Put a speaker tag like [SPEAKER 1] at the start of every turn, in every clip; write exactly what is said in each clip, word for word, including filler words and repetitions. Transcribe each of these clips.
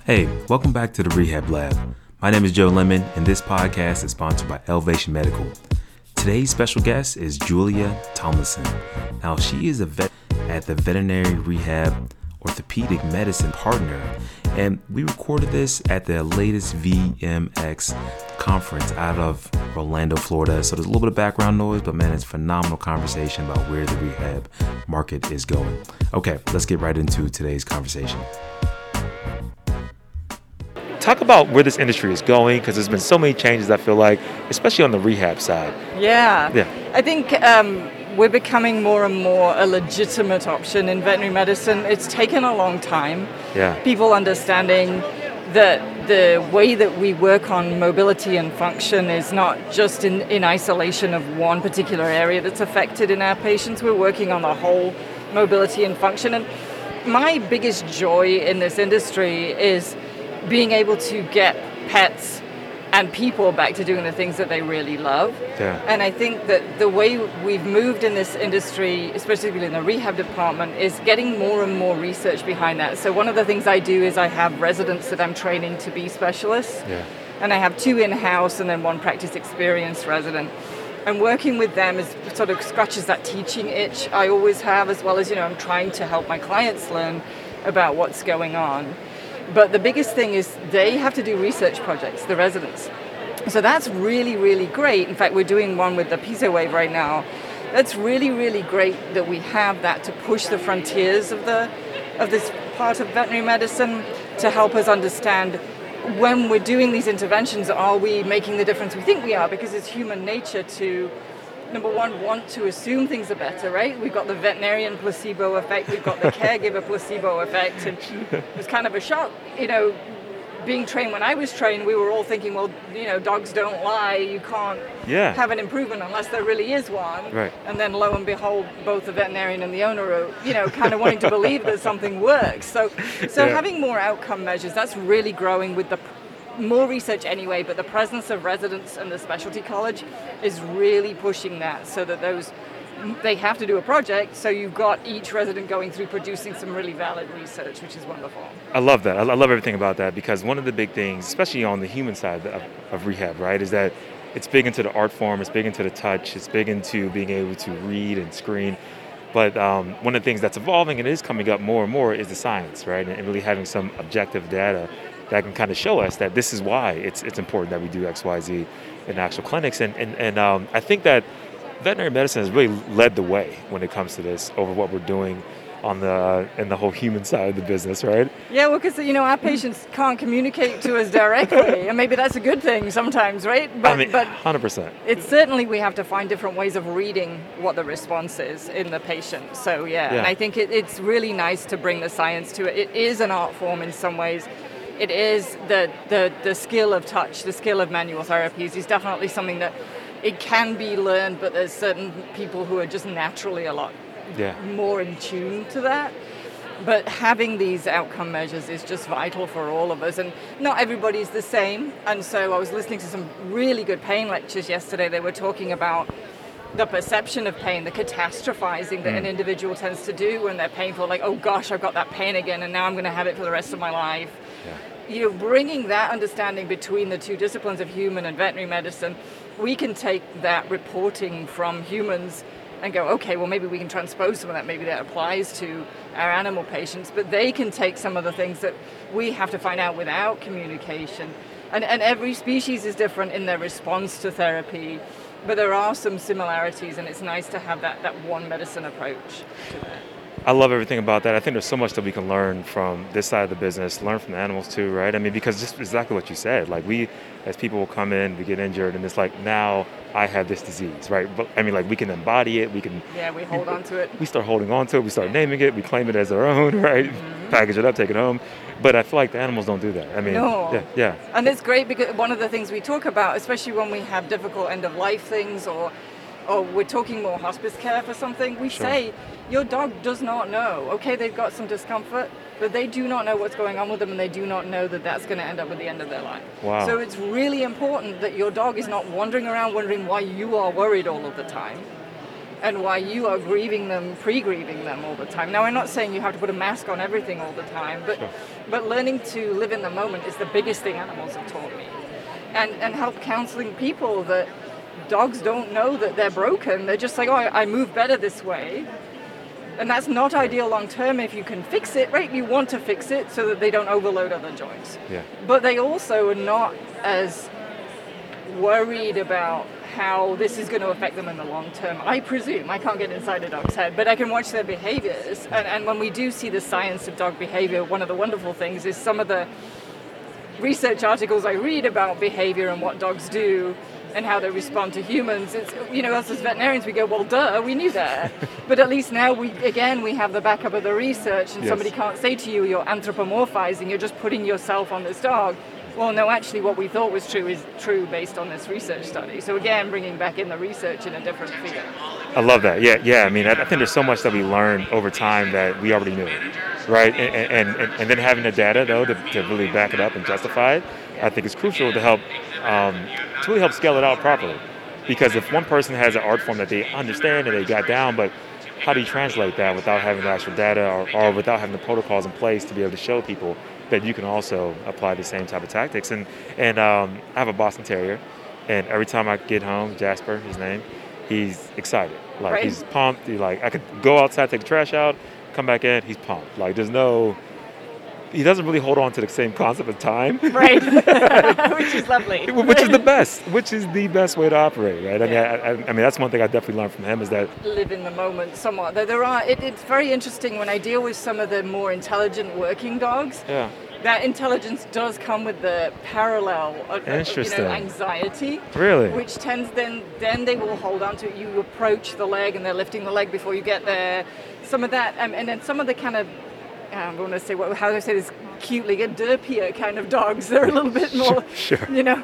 [SPEAKER 1] Hey, welcome back to the Rehab Lab. My name is Joe Lemon, and this podcast is sponsored by Elevation Medical. Today's special guest is Julia Tomlinson. Now, she is a vet at the Veterinary Rehab Orthopedic Medicine Partner, and we recorded this at the latest V M X conference out of Orlando, Florida. So there's a little bit of background noise, but man, it's a phenomenal conversation about where the rehab market is going. Okay, let's get right into today's conversation. Talk about where this industry is going, because there's been so many changes, I feel like, especially on the rehab side.
[SPEAKER 2] Yeah.
[SPEAKER 1] Yeah.
[SPEAKER 2] I think um, we're becoming more and more a legitimate option in veterinary medicine. It's taken a long time.
[SPEAKER 1] Yeah.
[SPEAKER 2] People understanding that the way that we work on mobility and function is not just in, in isolation of one particular area that's affected in our patients. We're working on the whole mobility and function. And my biggest joy in this industry is being able to get pets and people back to doing the things that they really love.
[SPEAKER 1] Yeah.
[SPEAKER 2] And I think that the way we've moved in this industry, especially in the rehab department, is getting more and more research behind that. So one of the things I do is I have residents that I'm training to be specialists.
[SPEAKER 1] Yeah.
[SPEAKER 2] And I have two in-house and then one practice experienced resident. And working with them is sort of scratches that teaching itch I always have, as well as, you know, I'm trying to help my clients learn about what's going on. But the biggest thing is they have to do research projects, the residents. So that's really, really great. In fact, we're doing one with the Piezo Wave right now. That's really, really great that we have that to push the frontiers of the of this part of veterinary medicine to help us understand when we're doing these interventions, are we making the difference we think we are? Because it's human nature to, number one, want to assume things are better, right? We've got the veterinarian placebo effect, we've got the caregiver placebo effect, and it was kind of a shock. You know, being trained when I was trained, we were all thinking, well, you know, dogs don't lie, you can't
[SPEAKER 1] Yeah.
[SPEAKER 2] have an improvement unless there really is one.
[SPEAKER 1] Right.
[SPEAKER 2] And then lo and behold, both the veterinarian and the owner are, you know, kind of wanting to believe that something works. So, so
[SPEAKER 1] Yeah.
[SPEAKER 2] having more outcome measures, that's really growing with the more research anyway, but the presence of residents and the specialty college is really pushing that so that those, they have to do a project, so you've got each resident going through producing some really valid research, which is wonderful.
[SPEAKER 1] I love that. I I love everything about that, because one of the big things, especially on the human side of, of rehab, right, is that it's big into the art form, it's big into the touch, it's big into being able to read and screen. But um, one of the things that's evolving and is coming up more and more is the science, right, and really having some objective data that can kind of show us that this is why it's it's important that we do X, Y, Z in actual clinics. And and, and um, I think that veterinary medicine has really led the way when it comes to this over what we're doing on the uh, in the whole human side of the business, right?
[SPEAKER 2] Yeah, well, because, you know, our patients can't communicate to us directly, and maybe that's a good thing sometimes, right? But,
[SPEAKER 1] I mean,
[SPEAKER 2] but
[SPEAKER 1] one hundred percent.
[SPEAKER 2] it's certainly we have to find different ways of reading what the response is in the patient. So, yeah,
[SPEAKER 1] Yeah.
[SPEAKER 2] and I think it, it's really nice to bring the science to it. It is an art form in some ways. It is the, the, the skill of touch, the skill of manual therapies is definitely something that it can be learned, but there's certain people who are just naturally a lot
[SPEAKER 1] Yeah.
[SPEAKER 2] more in tune to that. But having these outcome measures is just vital for all of us, and not everybody's the same. And so I was listening to some really good pain lectures yesterday. They were talking about the perception of pain, the catastrophizing that an individual tends to do when they're painful, like, oh gosh, I've got that pain again, and now I'm going to have it for the rest of my life.
[SPEAKER 1] Yeah.
[SPEAKER 2] You know, bringing that understanding between the two disciplines of human and veterinary medicine, we can take that reporting from humans and go, okay, well, maybe we can transpose some of that. Maybe that applies to our animal patients, but they can take some of the things that we have to find out without communication. And, and every species is different in their response to therapy, but there are some similarities, and it's nice to have that, that one medicine approach to that.
[SPEAKER 1] I love everything about that. I think there's so much that we can learn from this side of the business, learn from the animals too, right? I mean, because just exactly what you said, like we, as people will come in, we get injured, and it's like, now I have this disease, right? But I mean, like we can embody it, we can...
[SPEAKER 2] Yeah, we hold on to it.
[SPEAKER 1] We start holding on to it, we start naming it, we claim it as our own, right? Mm-hmm. Package it up, take it home. But I feel like the animals don't do that. I mean,
[SPEAKER 2] no.
[SPEAKER 1] yeah, yeah.
[SPEAKER 2] And it's great because one of the things we talk about, especially when we have difficult end-of-life things, or or we're talking more hospice care for something, we
[SPEAKER 1] Sure.
[SPEAKER 2] say, your dog does not know. Okay, they've got some discomfort, but they do not know what's going on with them, and they do not know that that's going to end up at the end of their life.
[SPEAKER 1] Wow.
[SPEAKER 2] So it's really important that your dog is not wandering around wondering why you are worried all of the time. and why you are grieving them, pre-grieving them all the time. Now, I'm not saying you have to put a mask on everything all the time, but
[SPEAKER 1] Sure.
[SPEAKER 2] but learning to live in the moment is the biggest thing animals have taught me. And and help counseling people that dogs don't know that they're broken. They're just like, oh, I, I move better this way. And that's not ideal long term. If you can fix it, right, you want to fix it so that they don't overload other joints.
[SPEAKER 1] Yeah.
[SPEAKER 2] But they also are not as worried about how this is going to affect them in the long term. I presume. I can't get inside a dog's head, but I can watch their behaviors. And, and when we do see the science of dog behavior, one of the wonderful things is some of the research articles I read about behavior and what dogs do and how they respond to humans. It's, you know, us as veterinarians, we go, well, duh, we knew that. But at least now, we again, we have the backup of the research, and
[SPEAKER 1] Yes.
[SPEAKER 2] somebody can't say to you, you're anthropomorphizing, you're just putting yourself on this dog. Well, no, actually, what we thought was true is true based on this research study. So again, bringing back in the research in a different field.
[SPEAKER 1] I love that. Yeah, yeah. I mean, I, I think there's so much that we learn over time that we already knew, right? And and, and, and then having the data, though, to, to really back it up and justify it, I think is crucial to help um, to really help scale it out properly. Because if one person has an art form that they understand and they got down, but how do you translate that without having the actual data or, or without having the protocols in place to be able to show people that you can also apply the same type of tactics? And and um, I have a Boston Terrier, and every time I get home, Jasper, his name, he's excited. Like
[SPEAKER 2] Right.
[SPEAKER 1] he's pumped. He, like I could go outside, take the trash out, come back in, he's pumped. Like there's no, he doesn't really hold on to the same concept of time.
[SPEAKER 2] Right. Which is lovely.
[SPEAKER 1] Which is the best, which is the best way to operate, right? I mean, I, I, I mean, that's one thing I definitely learned from him is that,
[SPEAKER 2] Live in the moment somewhat. Though there are, it, it's very interesting when I deal with some of the more intelligent working dogs.
[SPEAKER 1] yeah,
[SPEAKER 2] That intelligence does come with the parallel of, of, you
[SPEAKER 1] Interesting.
[SPEAKER 2] know, anxiety,
[SPEAKER 1] really,
[SPEAKER 2] which tends then then they will hold on to it. You approach the leg and they're lifting the leg before you get there. Some of that, um, and then some of the kind of, um, I want to say, what, how do I say this cutely, a derpier kind of dogs. They're a little bit more,
[SPEAKER 1] Sure, sure.
[SPEAKER 2] you know,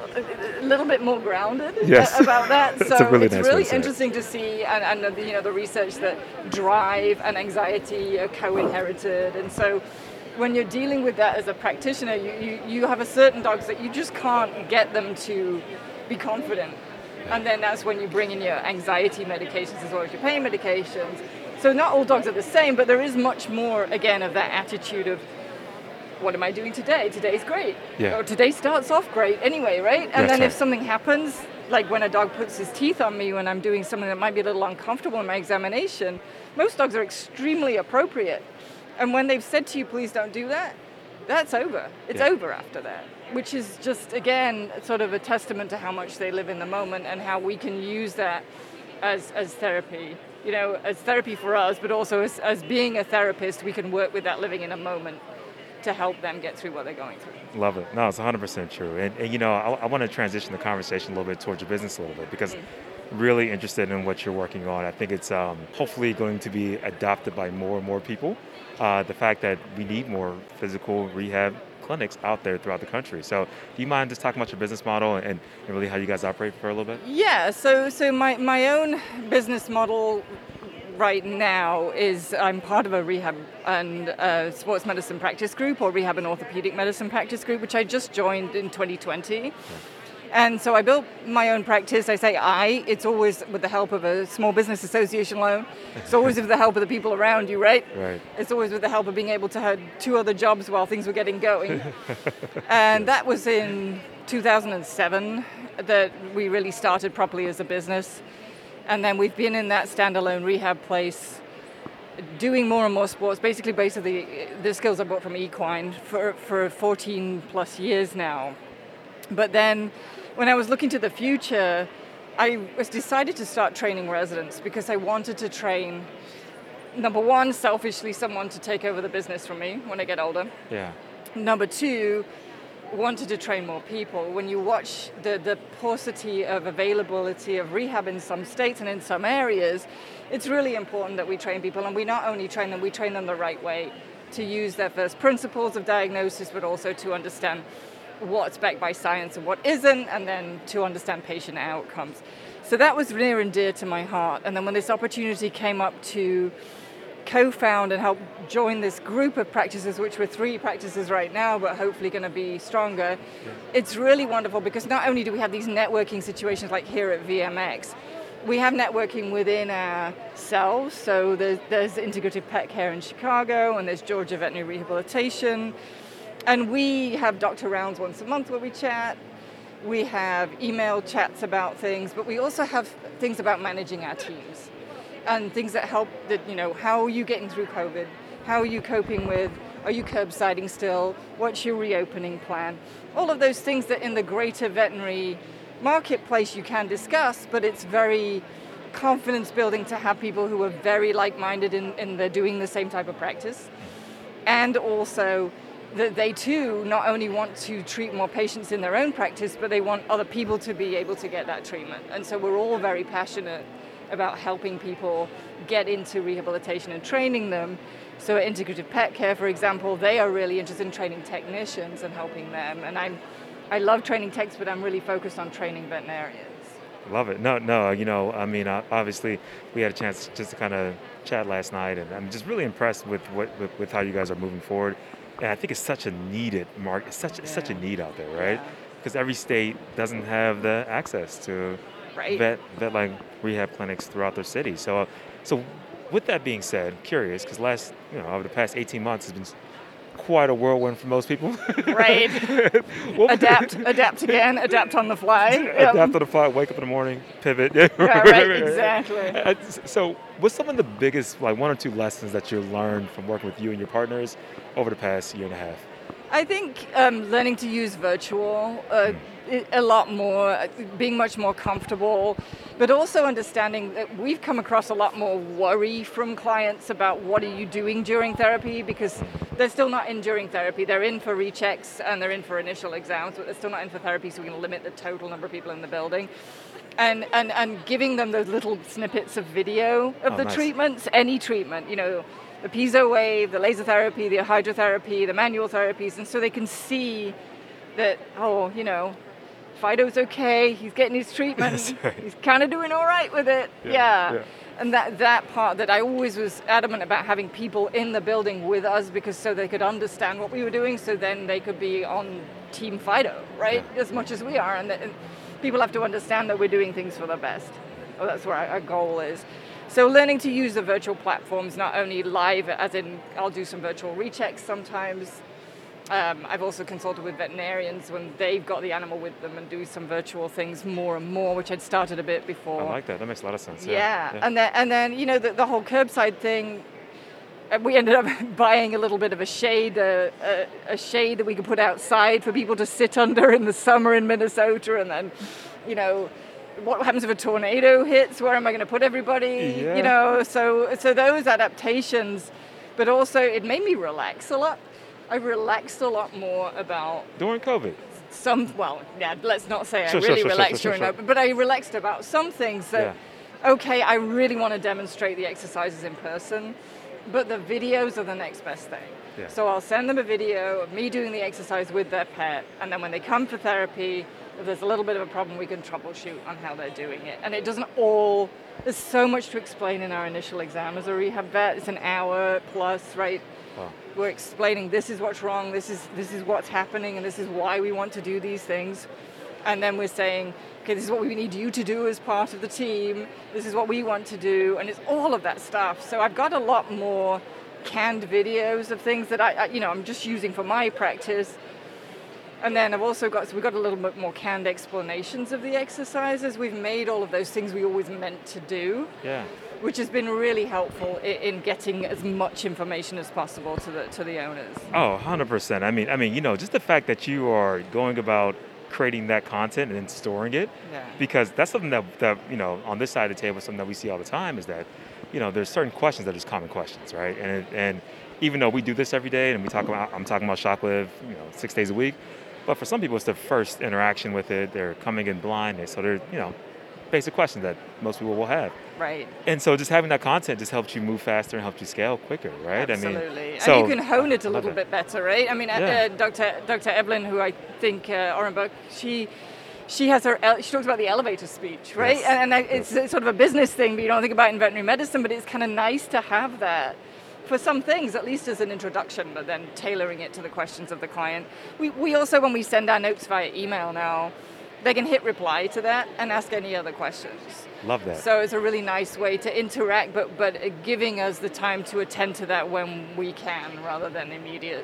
[SPEAKER 2] a little bit more grounded
[SPEAKER 1] Yes.
[SPEAKER 2] about that.
[SPEAKER 1] That's
[SPEAKER 2] So
[SPEAKER 1] a really
[SPEAKER 2] it's
[SPEAKER 1] nice way
[SPEAKER 2] really
[SPEAKER 1] to say it.
[SPEAKER 2] interesting to see, and, and the, you know, the research that drive and anxiety are co-inherited, and so when you're dealing with that as a practitioner, you, you, you have a certain dogs that you just can't get them to be confident. And then that's when you bring in your anxiety medications as well as your pain medications. So not all dogs are the same, but there is much more, again, of that attitude of, what am I doing today? Today's great.
[SPEAKER 1] Yeah.
[SPEAKER 2] Or today starts off great anyway, right? And
[SPEAKER 1] That's
[SPEAKER 2] then
[SPEAKER 1] right.
[SPEAKER 2] if something happens, like when a dog puts his teeth on me when I'm doing something that might be a little uncomfortable in my examination, most dogs are extremely appropriate. And when they've said to you, please don't do that, that's over. It's
[SPEAKER 1] Yeah.
[SPEAKER 2] over after that, which is just, again, sort of a testament to how much they live in the moment and how we can use that as, as therapy. You know, as therapy for us, but also as, as being a therapist, we can work with that living in a moment to help them get through what they're going through.
[SPEAKER 1] Love it. No, it's one hundred percent true. And, and you know, I, I want to transition the conversation a little bit towards your business a little bit because really interested in what you're working on. I think it's um, hopefully going to be adopted by more and more people. Uh, the fact that we need more physical rehab clinics out there throughout the country. So do you mind just talking about your business model and, and really how you guys operate for a little bit?
[SPEAKER 2] Yeah, so so my, my own business model right now is I'm part of a rehab and uh, sports medicine practice group, or rehab and orthopedic medicine practice group, which I just joined in twenty twenty. And so I built my own practice. I say I, it's always with the help of a small business association loan. It's always with the help of the people around you, right?
[SPEAKER 1] Right.
[SPEAKER 2] It's always with the help of being able to have two other jobs while things were getting going. And that was in two thousand seven that we really started properly as a business. And then we've been in that standalone rehab place doing more and more sports, basically based on the, the skills I brought from equine for, for fourteen plus years now. But then when I was looking to the future, I was decided to start training residents because I wanted to train, number one, selfishly, someone to take over the business from me when I get older.
[SPEAKER 1] Yeah.
[SPEAKER 2] Number two, wanted to train more people. When you watch the, the paucity of availability of rehab in some states and in some areas, it's really important that we train people, and we not only train them, we train them the right way to use their first principles of diagnosis, but also to understand what's backed by science and what isn't, and then to understand patient outcomes. So that was near and dear to my heart. And then when this opportunity came up to co-found and help join this group of practices, which we're three practices right now, but hopefully going to be stronger, yeah. It's really wonderful because not only do we have these networking situations like here at V M X, we have networking within ourselves. So there's, there's Integrative Pet Care in Chicago, and there's Georgia Veterinary Rehabilitation. And we have doctor rounds once a month where we chat. We have email chats about things, but we also have things about managing our teams and things that help, that, you know, how are you getting through COVID? How are you coping with, are you curbsiding still? What's your reopening plan? All of those things that in the greater veterinary marketplace you can discuss, but it's very confidence building to have people who are very like-minded in, in they're doing the same type of practice. And also that they too not only want to treat more patients in their own practice, but they want other people to be able to get that treatment. And so we're all very passionate about helping people get into rehabilitation and training them. So at Integrative Pet Care, for example, they are really interested in training technicians and helping them. And I'm, I love training techs, but I'm really focused on training veterinarians.
[SPEAKER 1] Love it. No, no, you know, I mean, uh, obviously we had a chance just to kind of chat last night, and I'm just really impressed with what with, with how you guys are moving forward. And I think it's such a needed market. It's such, yeah. it's such a need out there, right? Because yeah. every state doesn't have the access to right. vet, vet like rehab clinics throughout their city. So, uh, so with that being said, curious, because last, you know, over the past eighteen months has been quite a whirlwind for most people.
[SPEAKER 2] Right. well, adapt, adapt again, adapt on the fly.
[SPEAKER 1] Adapt on the fly, wake up in the morning, pivot.
[SPEAKER 2] Yeah, right, exactly.
[SPEAKER 1] So what's some of the biggest, like one or two lessons that you learned from working with you and your partners over the past year and a half?
[SPEAKER 2] I think um, learning to use virtual uh, mm. a lot more, being much more comfortable, but also understanding that we've come across a lot more worry from clients about what are you doing during therapy, because they're still not in during therapy. They're in for rechecks and they're in for initial exams, but they're still not in for therapy, so we can limit the total number of people in the building. And and, and giving them those little snippets of video of oh, the nice. treatments, any treatment, you know, the piezo wave, the laser therapy, the hydrotherapy, the manual therapies, and so they can see that, oh, you know, Fido's okay, he's getting his treatment, right. he's kind of doing all right with it, yeah. yeah. yeah. And that, that part that I always was adamant about having people in the building with us, because so they could understand what we were doing, so then they could be on Team Fido, right, yeah. as much as we are, and, that, and people have to understand that we're doing things for the best. Well, that's where our, our goal is. So learning to use the virtual platforms, not only live, as in I'll do some virtual rechecks sometimes. Um, I've also consulted with veterinarians when they've got the animal with them and do some virtual things more and more, which I'd started a bit before.
[SPEAKER 1] I like that. That makes a lot of sense. Yeah,
[SPEAKER 2] yeah.
[SPEAKER 1] yeah.
[SPEAKER 2] and then and then you know the, the whole curbside thing. We ended up buying a little bit of a shade, uh, a, a shade that we could put outside for people to sit under in the summer in Minnesota, and then, you know. What happens if a tornado hits? Where am I going to put everybody?
[SPEAKER 1] Yeah.
[SPEAKER 2] You know, so so those adaptations, but also it made me relax a lot. I relaxed a lot more about
[SPEAKER 1] during COVID.
[SPEAKER 2] Some well, yeah. Let's not say
[SPEAKER 1] sure,
[SPEAKER 2] I really
[SPEAKER 1] sure,
[SPEAKER 2] relaxed
[SPEAKER 1] sure, sure,
[SPEAKER 2] during
[SPEAKER 1] sure.
[SPEAKER 2] COVID, but I relaxed about some things that.
[SPEAKER 1] Yeah.
[SPEAKER 2] Okay, I really want to demonstrate the exercises in person, but the videos are the next best thing.
[SPEAKER 1] Yeah.
[SPEAKER 2] So I'll send them a video of me doing the exercise with their pet, and then when they come for therapy, if there's a little bit of a problem, we can troubleshoot on how they're doing it. And it doesn't all, there's so much to explain in our initial exam as a rehab vet. It's an hour plus, right?
[SPEAKER 1] Wow.
[SPEAKER 2] We're explaining this is what's wrong, this is this is what's happening, and this is why we want to do these things. And then we're saying, okay, this is what we need you to do as part of the team. This is what we want to do. And it's all of that stuff. So I've got a lot more canned videos of things that I, I you know, I'm just using for my practice. And then I've also got, so we've got a little bit more canned explanations of the exercises. We've made all of those things we always meant to do,
[SPEAKER 1] yeah.
[SPEAKER 2] which has been really helpful in, in getting as much information as possible to the to the owners.
[SPEAKER 1] Oh, one hundred percent. I mean, I mean, you know, just the fact that you are going about creating that content and then storing it,
[SPEAKER 2] yeah.
[SPEAKER 1] because that's something that, that, you know, on this side of the table, something that we see all the time is that, you know, there's certain questions that are just common questions, right? And and even though we do this every day and we talk about, I'm talking about ShockLive, you know, six days a week, but for some people, it's their first interaction with it. They're coming in blind, so they're, you know, basic questions that most people will have.
[SPEAKER 2] Right.
[SPEAKER 1] And so just having that content just helps you move faster and helps you scale quicker, right?
[SPEAKER 2] Absolutely.
[SPEAKER 1] I mean,
[SPEAKER 2] and
[SPEAKER 1] so,
[SPEAKER 2] you can hone it a little
[SPEAKER 1] it.
[SPEAKER 2] bit better, right? I mean,
[SPEAKER 1] yeah.
[SPEAKER 2] uh, Doctor Doctor Evelyn, who I think, uh, Orenbuch, she she has her, she talks about the elevator speech, right?
[SPEAKER 1] Yes.
[SPEAKER 2] And, and it's, it's sort of a business thing, but you don't think about it in veterinary medicine, but it's kind of nice to have that. For some things, at least as an introduction, but then tailoring it to the questions of the client. We we also, when we send our notes via email now, they can hit reply to that and ask any other questions.
[SPEAKER 1] Love that.
[SPEAKER 2] So it's a really nice way to interact, but but giving us the time to attend to that when we can, rather than immediate.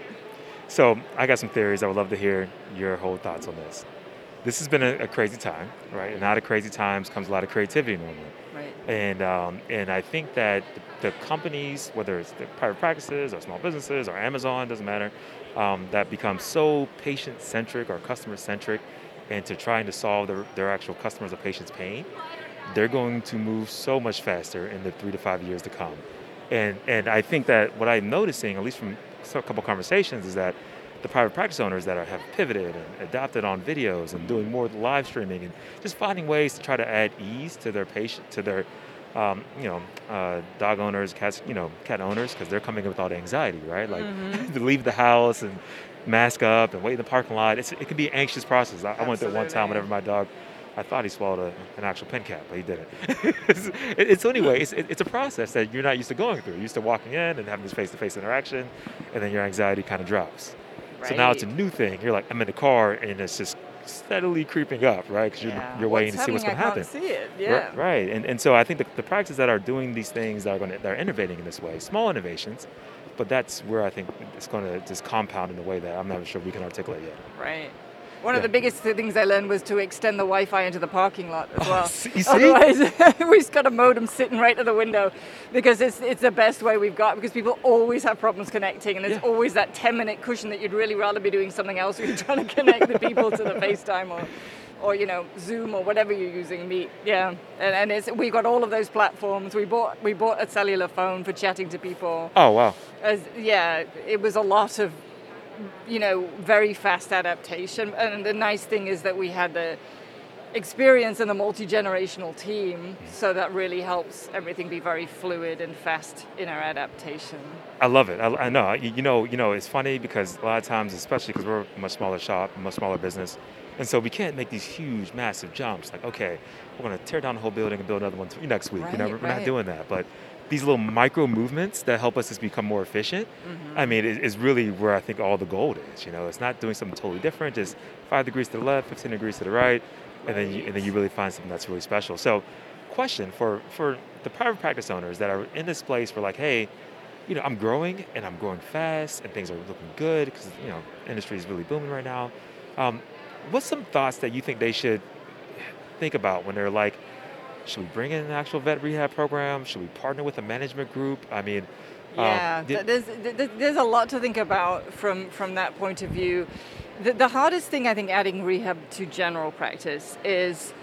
[SPEAKER 1] So I got some theories. I would love to hear your whole thoughts on this. This has been a, a crazy time, right? And out of crazy times comes a lot of creativity normally.
[SPEAKER 2] Right.
[SPEAKER 1] And um, and I think that the companies, whether it's the private practices or small businesses or Amazon, doesn't matter, um, that become so patient-centric or customer-centric, and to trying to solve their, their actual customers or patients' pain, they're going to move so much faster in the three to five years to come. And and I think that what I'm noticing, at least from a couple conversations, is that the private practice owners that are, have pivoted and adapted on videos and doing more live streaming and just finding ways to try to add ease to their patient, to their um, you know, uh, dog owners, cats, you know, cat owners, because they're coming in with all the anxiety, right? Like
[SPEAKER 2] Mm-hmm.
[SPEAKER 1] to leave the house and mask up and wait in the parking lot. It's, it can be an anxious process. I, I went there one time
[SPEAKER 2] Absolutely.
[SPEAKER 1] whenever my dog, I thought he swallowed a, an actual pen cap, but he didn't. it's, it's anyway, it's, it's a process that you're not used to going through. You're used to walking in and having this face-to-face interaction, and then your anxiety kind of drops. So now it's a
[SPEAKER 2] Right.
[SPEAKER 1] new thing. You're like, I'm in the car, and it's just steadily creeping up, right? Because you're,
[SPEAKER 2] Yeah.
[SPEAKER 1] you're waiting
[SPEAKER 2] What's
[SPEAKER 1] to see what's going
[SPEAKER 2] happening?
[SPEAKER 1] to
[SPEAKER 2] I
[SPEAKER 1] happen.
[SPEAKER 2] can't see it.
[SPEAKER 1] Ri-
[SPEAKER 2] Yeah.
[SPEAKER 1] Right. And and so I think the, the practices that are doing these things that are going to, that are innovating in this way, small innovations, but that's where I think it's going to just compound in a way that I'm not sure we can articulate yet.
[SPEAKER 2] Right. One of
[SPEAKER 1] Yeah.
[SPEAKER 2] the biggest things I learned was to extend the Wi-Fi into the parking lot as
[SPEAKER 1] Oh,
[SPEAKER 2] well.
[SPEAKER 1] see- you see?
[SPEAKER 2] Otherwise, we've just got a modem sitting right at the window because it's it's the best way we've got, because people always have problems connecting, and there's
[SPEAKER 1] Yeah.
[SPEAKER 2] always that ten minute cushion that you'd really rather be doing something else when you're trying to connect the people to the FaceTime or or you know Zoom or whatever you're using, Meet. Yeah, and, and it's we got all of those platforms. We bought we bought a cellular phone for chatting to people.
[SPEAKER 1] Oh, wow.
[SPEAKER 2] As yeah, it was a lot of, you know, very fast adaptation. And the nice thing is that we had the experience and the multi-generational team, so that really helps everything be very fluid and fast in our adaptation.
[SPEAKER 1] I love it. I, I know. You, you know. You know. It's funny because a lot of times, especially because we're a much smaller shop, a much smaller business, and so we can't make these huge, massive jumps. Like, okay, we're going to tear down the whole building and build another one t- next week. you know,
[SPEAKER 2] Right,
[SPEAKER 1] we're, we're
[SPEAKER 2] right.
[SPEAKER 1] not doing that. But these little micro movements that help us just become more efficient, I mean, is, is really where I think all the gold is. You know, it's not doing something totally different. Just five degrees to the left, fifteen degrees to the right, and then you, and then you really find something that's really special. So, question for for the private practice owners that are in this place, where like, hey, you know, I'm growing and I'm growing fast and things are looking good because, you know, industry is really booming right now. Um, what's some thoughts that you think they should think about when they're like, should we bring in an actual vet rehab program? Should we partner with a management group? I mean, um,
[SPEAKER 2] Yeah,
[SPEAKER 1] did-
[SPEAKER 2] th- there's th- there's a lot to think about from from that point of view. The, the hardest thing, I think, adding rehab to general practice is,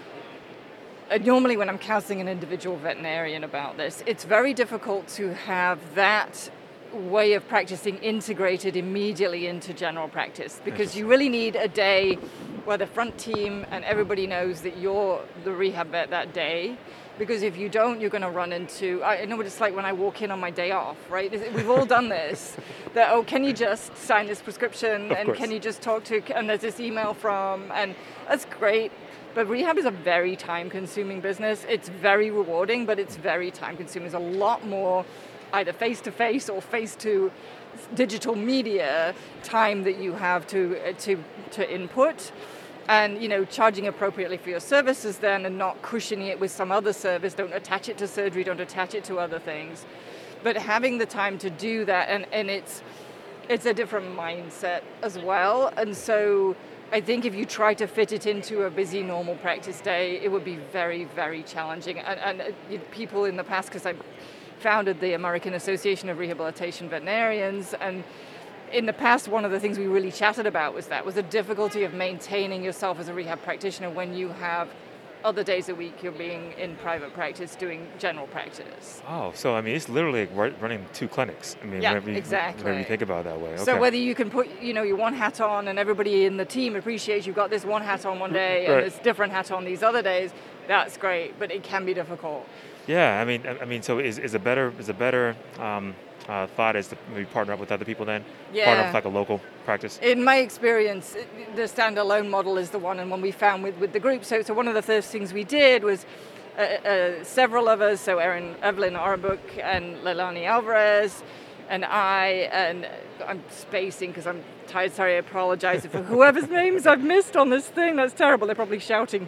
[SPEAKER 2] uh, normally when I'm counseling an individual veterinarian about this, it's very difficult to have that way of practicing integrated immediately into general practice, because you really need a day where the front team and everybody knows that you're the rehab vet that day. Because if you don't, you're going to run into, I know what it's like when I walk in on my day off, right? We've all done this. That, oh, can you just sign this prescription?
[SPEAKER 1] Of
[SPEAKER 2] And
[SPEAKER 1] course.
[SPEAKER 2] can you just talk to, and there's this email from, and that's great. But rehab is a very time-consuming business. It's very rewarding, but it's very time-consuming. There's a lot more either face-to-face or face-to digital media time that you have to uh, to to input. And, you know, charging appropriately for your services then, and not cushioning it with some other service. Don't attach it to surgery, don't attach it to other things. But having the time to do that, and, and it's it's a different mindset as well. And so I think if you try to fit it into a busy normal practice day, it would be very, very challenging. And, and uh, you know, people in the past, because I founded the American Association of Rehabilitation Veterinarians, and in the past, one of the things we really chatted about was that, was the difficulty of maintaining yourself as a rehab practitioner when you have other days a week you're being in private practice doing general practice.
[SPEAKER 1] oh, so I mean, it's literally like ru- running two clinics. I mean,
[SPEAKER 2] Yeah,
[SPEAKER 1] whenever you,
[SPEAKER 2] exactly.
[SPEAKER 1] whenever you think about it that way.
[SPEAKER 2] So
[SPEAKER 1] Okay.
[SPEAKER 2] whether you can put, you know, your one hat on, and everybody in the team appreciates you've got this one hat on one day
[SPEAKER 1] Right.
[SPEAKER 2] and this different hat on these other days, that's great, but it can be difficult.
[SPEAKER 1] Yeah, I mean, I I mean, so is, is a better is a better um, uh, thought is to maybe partner up with other people then? Partner up
[SPEAKER 2] Yeah.
[SPEAKER 1] with like a local practice?
[SPEAKER 2] In my experience, the standalone model is the one, and one we found with, with the group. So, so one of the first things we did was uh, uh, several of us, so Erin, Evelyn Arbuk and Leilani Alvarez, And I, and I'm spacing because I'm tired, sorry, I apologize for whoever's names I've missed on this thing. That's terrible. They're probably shouting.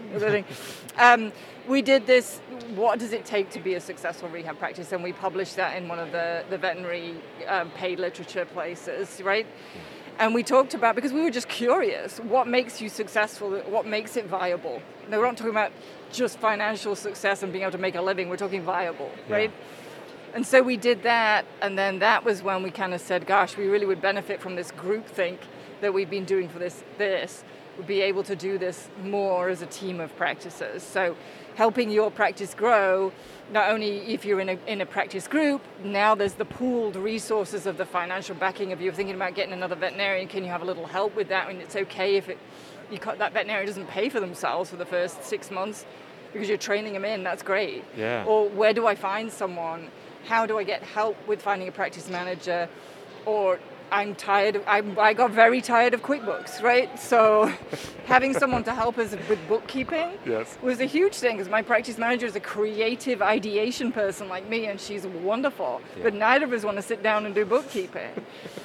[SPEAKER 2] um, we did this, what does it take to be a successful rehab practice? And we published that in one of the, the veterinary um, paid literature places, right? And we talked about, because we were just curious, what makes you successful, what makes it viable? Now, we're not talking about just financial success and being able to make a living, we're talking viable, yeah. right? And so we did that, and then that was when we kind of said, gosh, we really would benefit from this groupthink that we've been doing for this, this, would be able to do this more as a team of practices. So helping your practice grow, not only if you're in a, in a practice group, now there's the pooled resources of the financial backing of you thinking about getting another veterinarian, can you have a little help with that? I mean, it's okay if it, you cut, that veterinarian doesn't pay for themselves for the first six months because you're training them in, that's great.
[SPEAKER 1] Yeah.
[SPEAKER 2] Or where do I find someone? How do I get help with finding a practice manager? Or I'm tired, of, I, I got very tired of QuickBooks, right? So having someone to help us with bookkeeping
[SPEAKER 1] yes.
[SPEAKER 2] was a huge thing, because my practice manager is a creative ideation person like me, and she's wonderful, yeah. but neither of us want to sit down and do bookkeeping.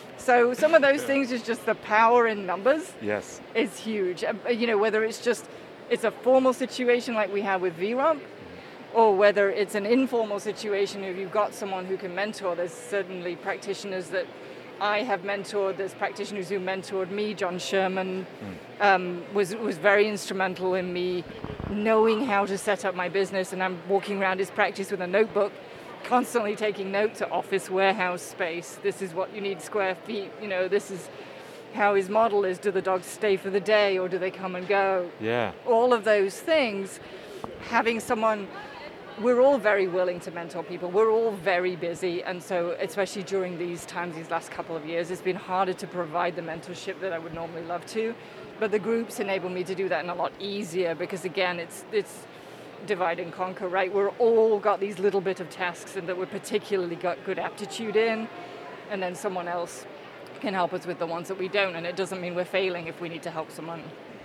[SPEAKER 2] So some of those things is just the power in numbers.
[SPEAKER 1] Yes.
[SPEAKER 2] Is huge. You know, whether it's just, it's a formal situation like we have with V RUMP, or whether it's an informal situation if you've got someone who can mentor. There's certainly practitioners that I have mentored. There's practitioners who mentored me. John Sherman mm. um, was was very instrumental in me knowing how to set up my business, and I'm walking around his practice with a notebook, constantly taking notes at office, warehouse space. This is what you need square feet. You know, this is how his model is. Do the dogs stay for the day or do they come and go?
[SPEAKER 1] Yeah.
[SPEAKER 2] All of those things, having someone. We're all very willing to mentor people. We're all very busy, and so especially during these times, these last couple of years, it's been harder to provide the mentorship that I would normally love to. But the groups enable me to do that, and a lot easier, because again, it's it's divide and conquer, right? We're all got these little bit of tasks and that we're particularly got good aptitude in, and then someone else can help us with the ones that we don't. And it doesn't mean we're failing if we need to help someone,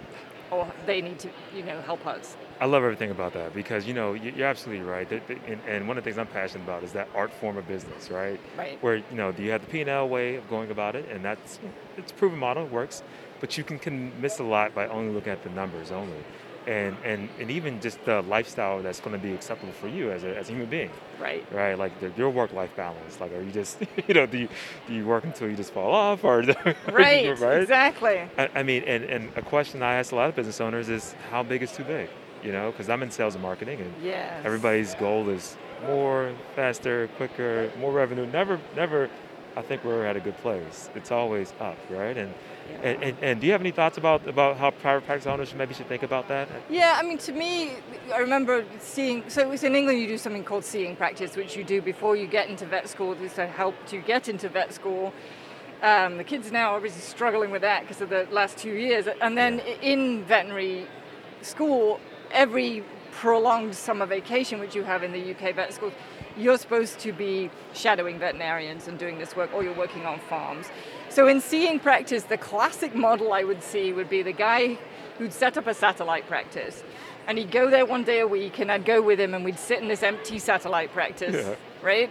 [SPEAKER 2] or they need to, you know, help us.
[SPEAKER 1] I love everything about that, because, you know, you're absolutely right. And one of the things I'm passionate about is that art form of business, right?
[SPEAKER 2] Right.
[SPEAKER 1] Where, you know, you have the P and L way of going about it, and that's, it's a proven model, it works, but you can, can miss a lot by only looking at the numbers only. And, and, and even just the lifestyle that's going to be acceptable for you as a, as a human being.
[SPEAKER 2] Right.
[SPEAKER 1] Right, like the, your work-life balance. Like, are you just, you know, do you, do you work until you just fall off? or
[SPEAKER 2] Right,
[SPEAKER 1] right?
[SPEAKER 2] exactly.
[SPEAKER 1] I, I mean, and, and a question I ask a lot of business owners is, how big is too big? You know, because I'm in sales and marketing, and
[SPEAKER 2] yes.
[SPEAKER 1] everybody's goal is more, faster, quicker, more revenue. Never, never, I think we're at a good place. It's always up, right? And yeah. and, and, and do you have any thoughts about, about how private practice owners maybe should think about that?
[SPEAKER 2] Yeah, I mean, to me, I remember seeing, so in England you do something called seeing practice, which you do before you get into vet school. This helped you get into vet school. Um, the kids now are obviously struggling with that because of the last two years. And then yeah. in veterinary school, every prolonged summer vacation, which you have in the U K vet schools, you're supposed to be shadowing veterinarians and doing this work, or you're working on farms. So in seeing practice, the classic model I would see would be the guy who'd set up a satellite practice, and he'd go there one day a week, and I'd go with him, and we'd sit in this empty satellite practice, yeah. right?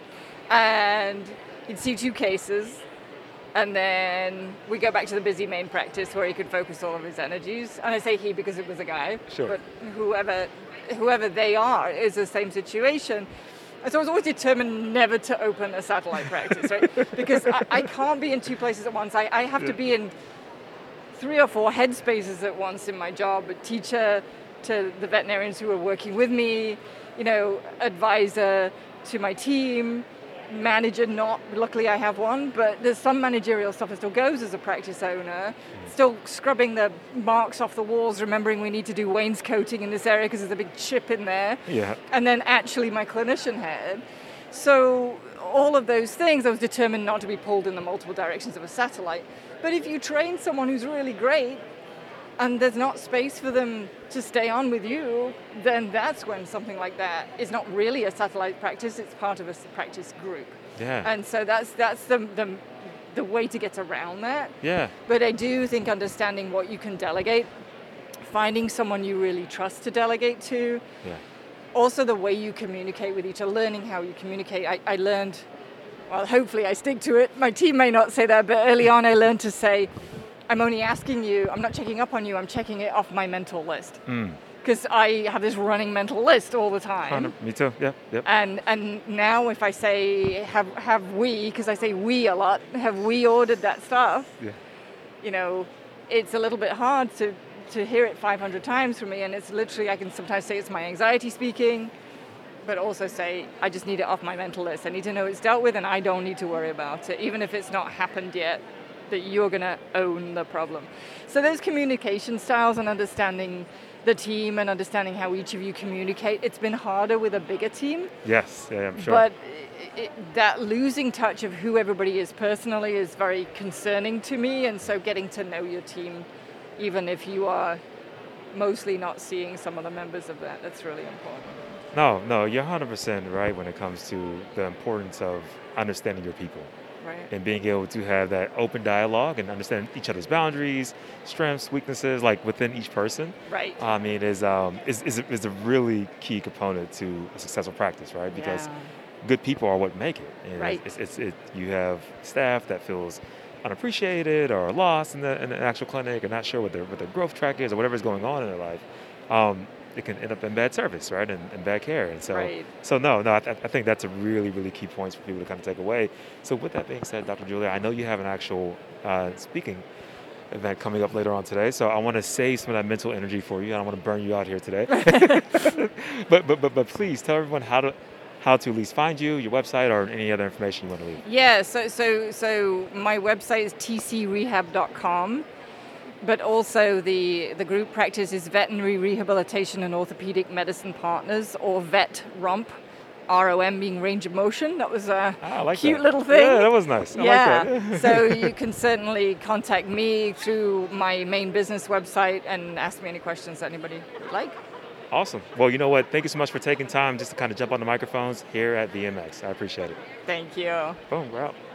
[SPEAKER 2] And he'd see two cases, and then we go back to the busy main practice where he could focus all of his energies. And I say he because it was a guy,
[SPEAKER 1] sure.
[SPEAKER 2] but whoever whoever they are is the same situation. And so I was always determined never to open a satellite practice, right? Because I, I can't be in two places at once. I, I have yeah. to be in three or four headspaces at once in my job, a teacher to the veterinarians who are working with me, you know, advisor to my team, manager not, luckily I have one, but there's some managerial stuff that still goes as a practice owner, still scrubbing the marks off the walls, remembering we need to do wainscoting in this area because there's a big chip in there,
[SPEAKER 1] yeah.
[SPEAKER 2] and then actually my clinician head. So all of those things, I was determined not to be pulled in the multiple directions of a satellite. But if you train someone who's really great, and there's not space for them to stay on with you, then that's when something like that is not really a satellite practice, it's part of a practice group.
[SPEAKER 1] Yeah.
[SPEAKER 2] And so that's that's the, the the way to get around that.
[SPEAKER 1] Yeah.
[SPEAKER 2] But I do think understanding what you can delegate, finding someone you really trust to delegate to,
[SPEAKER 1] yeah.
[SPEAKER 2] also the way you communicate with each other, learning how you communicate. I, I learned well, hopefully I stick to it. My team may not say that, but early on I learned to say, I'm only asking you, I'm not checking up on you, I'm checking it off my mental list.
[SPEAKER 1] Mm.
[SPEAKER 2] Because I have this running mental list all the time.
[SPEAKER 1] Oh, me too. Yep. Yep.
[SPEAKER 2] And and now if I say have have we, because I say we a lot, have we ordered that stuff?
[SPEAKER 1] Yeah.
[SPEAKER 2] You know, it's a little bit hard to to hear it five hundred times from me, and it's literally I can sometimes say it's my anxiety speaking, but also say I just need it off my mental list. I need to know it's dealt with, and I don't need to worry about it, even if it's not happened yet. That you're going to own the problem. So those communication styles and understanding the team and understanding how each of you communicate. It's been harder with a bigger team.
[SPEAKER 1] Yes, yeah, I'm sure.
[SPEAKER 2] But it, that losing touch of who everybody is personally is very concerning to me. And so getting to know your team, even if you are mostly not seeing some of the members of that, that's really important.
[SPEAKER 1] No, no, you're one hundred percent right when it comes to the importance of understanding your people.
[SPEAKER 2] Right.
[SPEAKER 1] And being able to have that open dialogue and understand each other's boundaries, strengths, weaknesses, like within each person.
[SPEAKER 2] Right.
[SPEAKER 1] I mean, is um is is a, is a really key component to a successful practice, right? Because
[SPEAKER 2] Yeah.
[SPEAKER 1] good people are what make it. And
[SPEAKER 2] Right.
[SPEAKER 1] It's, it's it. You have staff that feels unappreciated or lost in the in the actual clinic, and not sure what their what their growth track is or whatever's going on in their life. Um, it can end up in bad service, right, and, and bad care. And so,
[SPEAKER 2] Right.
[SPEAKER 1] so no, no, I, th- I think that's a really, really key point for people to kind of take away. So with that being said, Doctor Julia, I know you have an actual uh, speaking event coming up later on today, so I want to save some of that mental energy for you. I don't want to burn you out here today. but, but, but, but please tell everyone how to how to at least find you, your website, or any other information you want to leave.
[SPEAKER 2] Yeah, so so so my website is t c rehab dot com. But also the, the group practice is Veterinary Rehabilitation and Orthopedic Medicine Partners, or VET ROMP, R O M being range of motion. That was a
[SPEAKER 1] Ah, I like
[SPEAKER 2] cute
[SPEAKER 1] that.
[SPEAKER 2] little thing.
[SPEAKER 1] Yeah, that was nice. I
[SPEAKER 2] yeah,
[SPEAKER 1] like that.
[SPEAKER 2] so you can certainly contact me through my main business website and ask me any questions that anybody would like.
[SPEAKER 1] Awesome. Well, you know what? Thank you so much for taking time just to kind of jump on the microphones here at V M X. I appreciate it.
[SPEAKER 2] Thank you.
[SPEAKER 1] Boom, we're out.